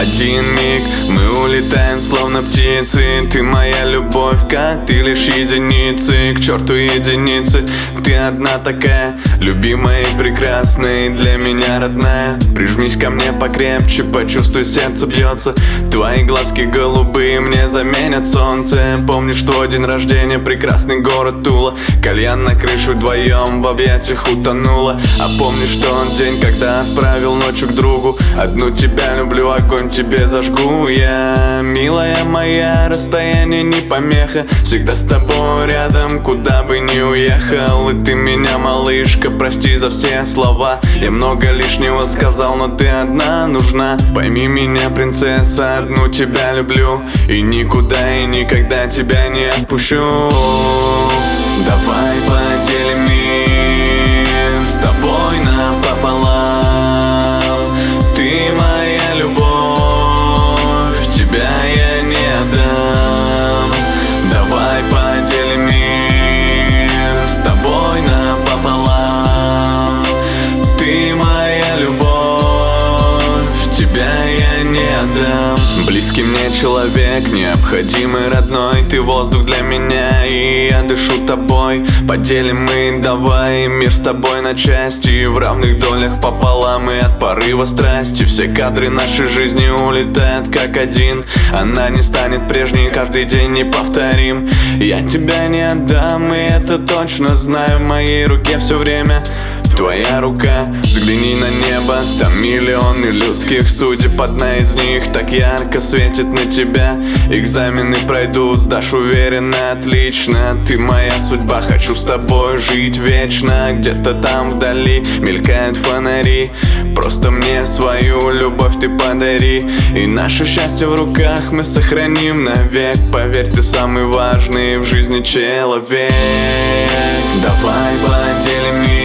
Один миг мы улетаем, словно птицы. Ты моя любовь, как ты лишь единицы. К черту единицы, ты одна такая, любимая и прекрасная, и для меня родная. Прижмись ко мне покрепче, почувствуй, сердце бьется. Твои глазки голубые мне заменят солнце. Помнишь твой день рождения, прекрасный город Тула. Кальян на крышу, вдвоем в объятиях утонула. А помнишь тот день, когда отправил ночью к другу? Одну тебя люблю, огонь тебе зажгу я. Милая моя, расстояние не помеха. Всегда с тобой рядом, куда бы ни уехал. И ты меня, малышка, прости за все слова. Я много лишнего сказал, но ты одна нужна. Пойми меня, принцесса, одну тебя люблю. И никуда и никогда тебя не отпущу. Давай поделим мир с тобой напополам. Ты моя любовь, тебя я не отдам. Давай поделим мир с тобой напополам. Ты моя любовь, тебя я не отдам. Близкий мне человек, необходимый родной. Ты воздух для меня, и я дышу тобой. Поделим мы, давай, мир с тобой на части. В равных долях пополам, и от порыва страсти все кадры нашей жизни улетают как один. Она не станет прежней, каждый день неповторим. Я тебя не отдам, и это точно знаю. В моей руке все время твоя рука. Взгляни на небо, там миллионы людских судеб. Одна из них так ярко светит на тебя. Экзамены пройдут, сдашь уверенно, отлично. Ты моя судьба, хочу с тобой жить вечно. Где-то там вдали мелькают фонари. Просто мне свою любовь ты подари. И наше счастье в руках мы сохраним навек. Поверь, ты самый важный в жизни человек. Давай поделим мир